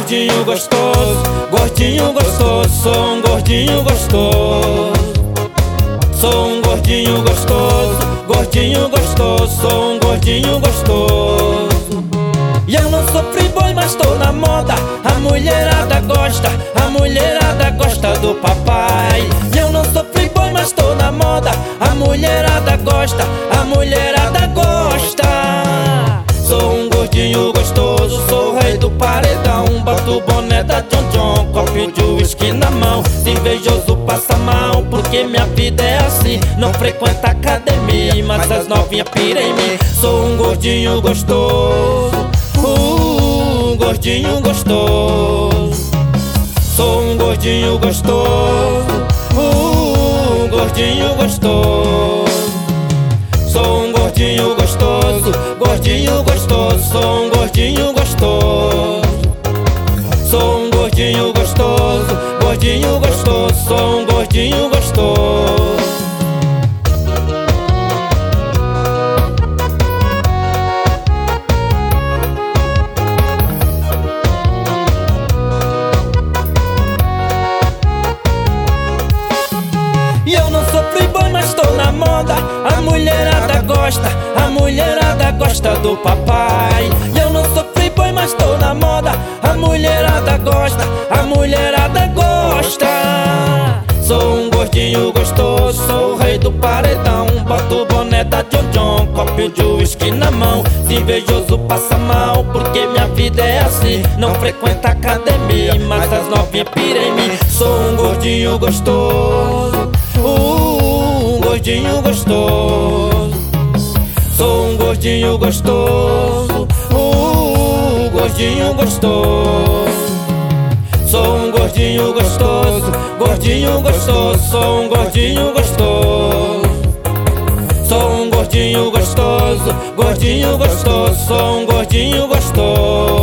gordinho gostoso, gordinho gostoso, sou um gordinho gostoso. Sou um gordinho gostoso, gordinho gostoso, sou um gordinho gostoso. E eu não sou free-boy, mas tô na moda. A mulherada gosta, a mulherada gosta do papai. E eu não sou free-boy, mas tô na moda. A mulherada gosta, a mulherada gosta. Sou um gordinho gostoso, sou o rei do paredão. Boto o boné da John John, copo de uísque na mão. Se invejoso passa mal, porque minha vida é assim. Não frequenta academia, mas as novinhas pira em mim. Sou um gordinho gostoso, gordinho gostoso. Sou um gordinho gostoso, gordinho gostoso. Sou um gordinho gostoso, gordinho gostoso, sou um gordinho gostoso. Sou um gordinho gostoso, gordinho gostoso, sou um gordinho gostoso. E eu não sou free-boy, mas tô na moda. A mulherada gosta, a mulherada gosta do papai. E eu não sou free-boy, mas tô na moda. A mulherada gosta, a mulherada gosta. Sou um gordinho gostoso, sou o rei do paredão. Boto o boné da John John, copo de uísque na mão. Se invejoso passa mal, porque minha vida é assim. Não frequenta academia, mas as novinhas pira em mim. Sou um gordinho gostoso, gordinho gostoso. Sou um gordinho gostoso, gordinho gostoso. Sou um gordinho gostoso, gordinho gostoso, sou um gordinho gostoso. Sou um gordinho gostoso, gordinho gostoso, sou um gordinho gostoso.